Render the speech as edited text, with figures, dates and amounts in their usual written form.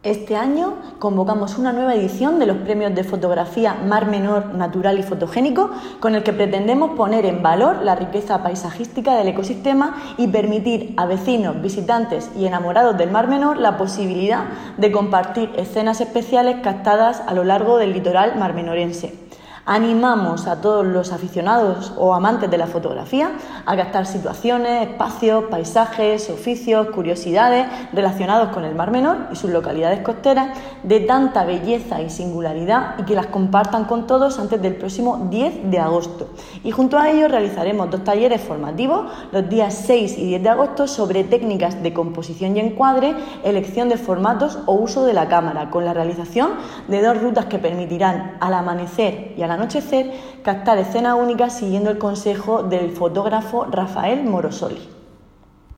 Este año convocamos una nueva edición de los premios de fotografía Mar Menor Natural y Fotogénico, con el que pretendemos poner en valor la riqueza paisajística del ecosistema y permitir a vecinos, visitantes y enamorados del Mar Menor la posibilidad de compartir escenas especiales captadas a lo largo del litoral marmenorense. Animamos a todos los aficionados o amantes de la fotografía a captar situaciones, espacios, paisajes, oficios, curiosidades relacionados con el Mar Menor y sus localidades costeras de tanta belleza y singularidad, y que las compartan con todos antes del próximo 10 de agosto. Y junto a ello realizaremos 2 talleres formativos los días 6 y 10 de agosto sobre técnicas de composición y encuadre, elección de formatos o uso de la cámara, con la realización de 2 rutas que permitirán al amanecer y al anochecer captar escenas únicas siguiendo el consejo del fotógrafo Rafael Morosoli.